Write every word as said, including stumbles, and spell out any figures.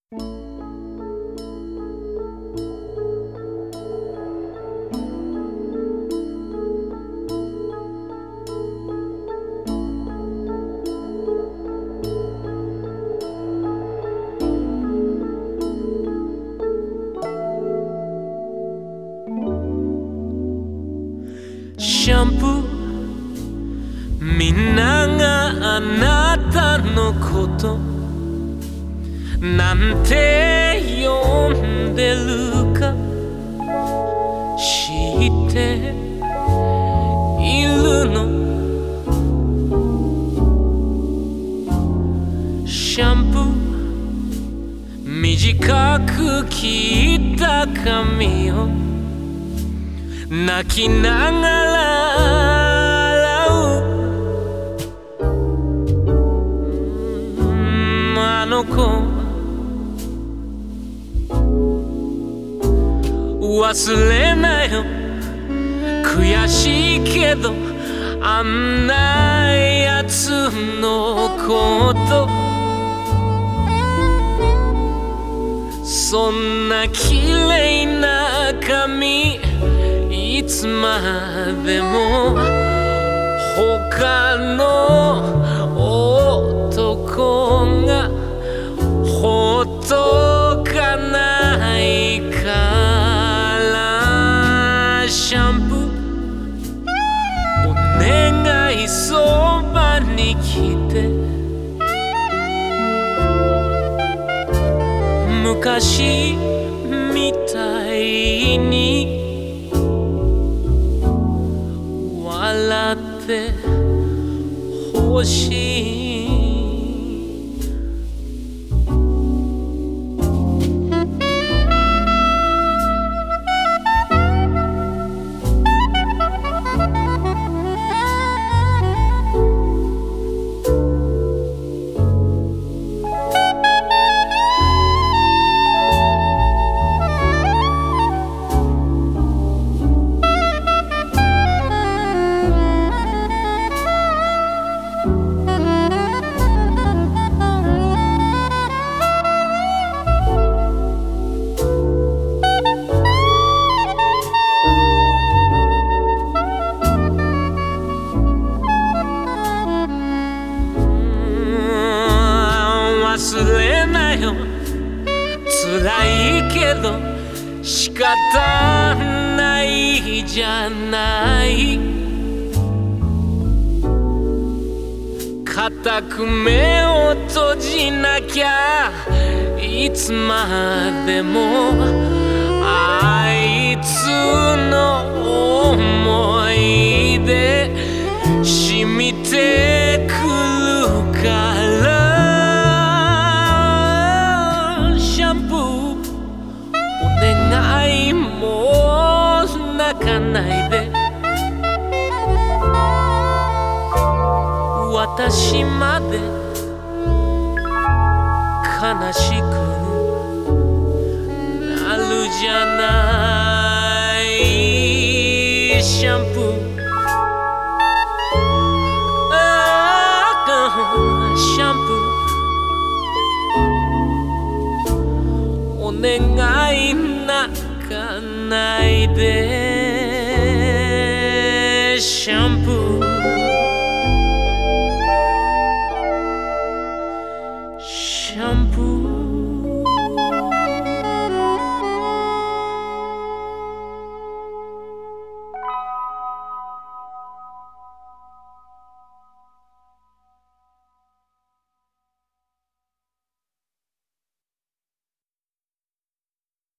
シャンプー、みんながあなたのことなんて呼んでるか知っているの？シャンプー、短く切った髪を泣きながら洗う。あの子忘れなよ、悔しいけどあんなやつのこと。そんな綺麗な髪いつまでも他の男がほっとかないから。シャンプー、お願いそばに来て。昔みたいに笑ってほしい。忘れなよ、辛いけど仕方ないじゃない。固く目を閉じなきゃいつまでもあいつの思い出染みてくるから。もう泣かないで、私まで悲しくなるじゃない。シャンプー、シャンプー、お願い泣かないで。シャンプー